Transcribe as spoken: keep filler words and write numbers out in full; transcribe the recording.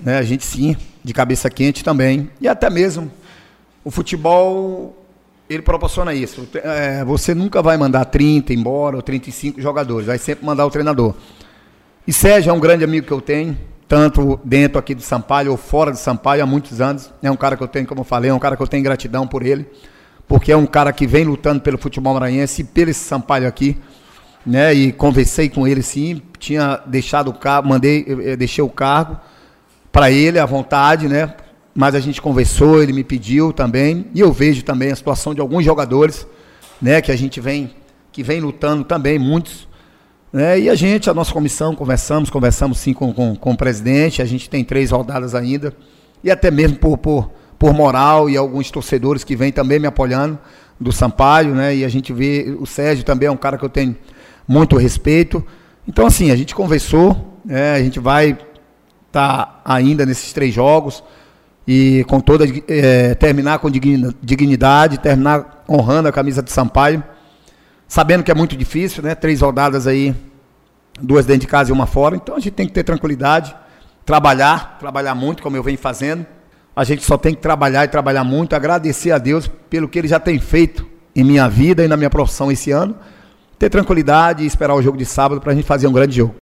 né? A gente sim, de cabeça quente também. E até mesmo o futebol, ele proporciona isso. É, você nunca vai mandar trinta embora ou trinta e cinco jogadores, vai sempre mandar o treinador. E Sérgio é um grande amigo que eu tenho, tanto dentro aqui de Sampaio ou fora de Sampaio há muitos anos. É um cara que eu tenho, como eu falei, é um cara que eu tenho gratidão por ele, porque é um cara que vem lutando pelo futebol maranhense e pelo esse Sampaio aqui, né? E conversei com ele sim, tinha deixado o cargo, mandei, eu deixei o cargo para ele à vontade, né? Mas a gente conversou, ele me pediu também, e eu vejo também a situação de alguns jogadores, né? Que a gente vem, que vem lutando também, muitos, né? E a gente, a nossa comissão, conversamos, conversamos sim com, com, com o presidente, a gente tem três rodadas ainda, e até mesmo por, por, por moral e alguns torcedores que vêm também me apoiando, do Sampaio, né? E a gente vê, o Sérgio também é um cara que eu tenho muito respeito. Então, assim, a gente conversou, né? A gente vai estar tá ainda nesses três jogos, e com toda, é, terminar com dignidade, terminar honrando a camisa de Sampaio, sabendo que é muito difícil, né? Três rodadas aí, duas dentro de casa e uma fora, então a gente tem que ter tranquilidade, trabalhar, trabalhar muito, como eu venho fazendo. A gente só tem que trabalhar e trabalhar muito, agradecer a Deus pelo que Ele já tem feito em minha vida e na minha profissão esse ano, ter tranquilidade e esperar o jogo de sábado para a gente fazer um grande jogo.